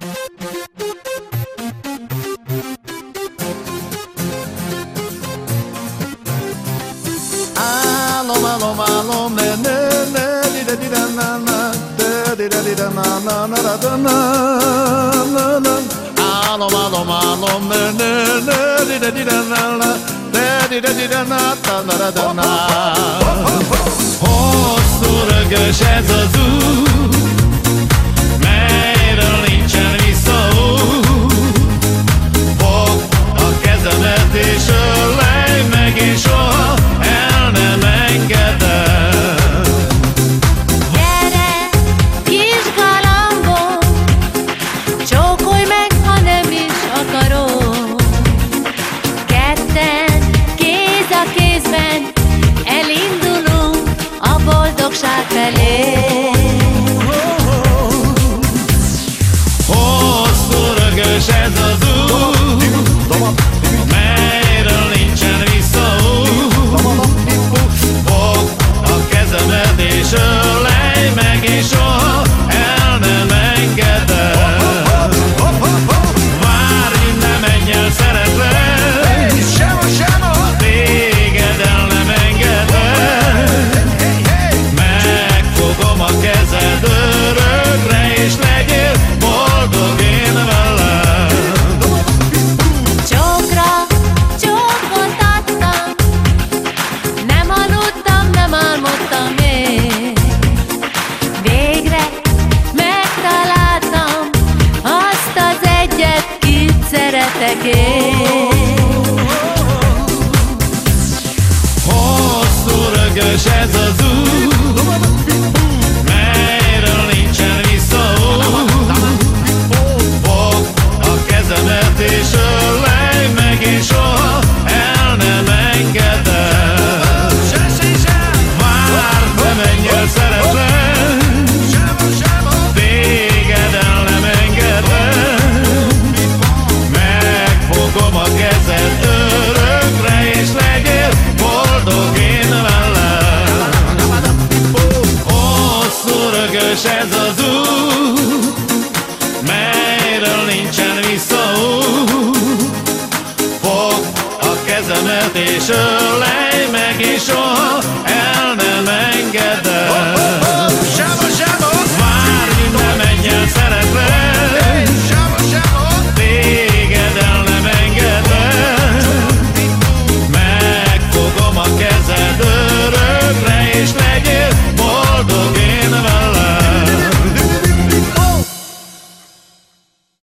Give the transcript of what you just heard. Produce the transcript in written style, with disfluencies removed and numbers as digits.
Álom, álom, álom, ne, ne, ne, dide, dide, na, na, de, dide, dide, na, na, na, na, na, na, na, na. Álom, álom, álom, ne, ne, ne, dide, dide, na, na, de, dide, dide, na, na, na, na, na. Hosszú rögös ez az út, melyről nincsen visszaút. Fogd a kezemet és ölej meg, és soha el nem engedem. Gyere, kis galambom, csókolj meg, ha nem is akarom. Ketten, kéz a kézben, elindulunk a boldogság felé. Hosszú rögös ez az út, melyről nincsen visszaút. Fogd a kezemet és ölej meg, és soha el nem engedem. Várj, ne menj el, szeretlek, téged el nem engedem. Megfogom a kezed örökre, és legyél boldog én velem. Csókra csókot adtam, nem aludtam, nem álmodtam én. Végre megtaláltam azt az egyet, kit szeretek én.